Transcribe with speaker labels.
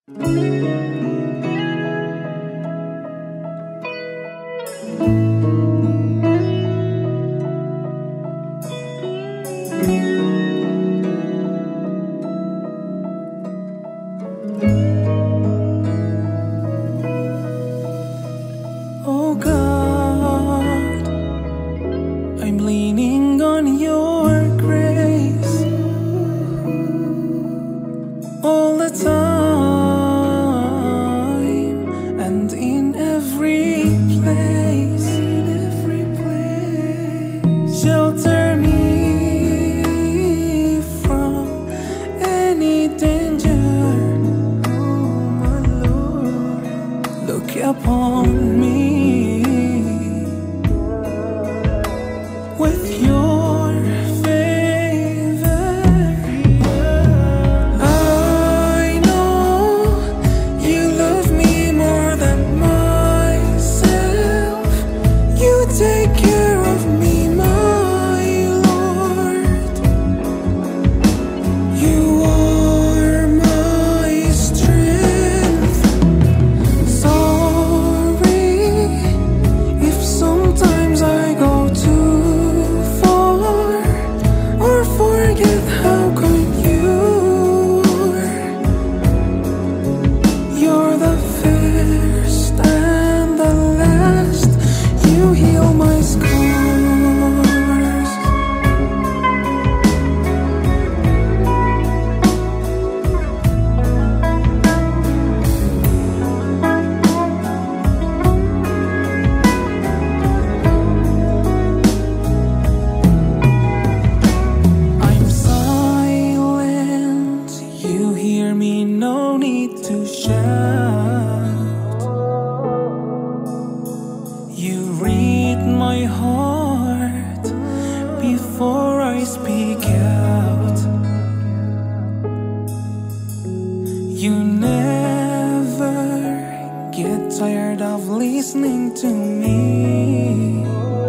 Speaker 1: Oh God, I'm leaning on your grace all the time and in every place. Shelter me from any danger. Oh my Lord, look upon me with your favor. I know you love me more than myself. You take care of me, my Lord. You are my strength. Sorry if sometimes I go too far or forget how good you are. You're the first and the last. You heal my scars. I'm silent, you hear me, no need to shout. You read my heart before I speak out. You never get tired of listening to me.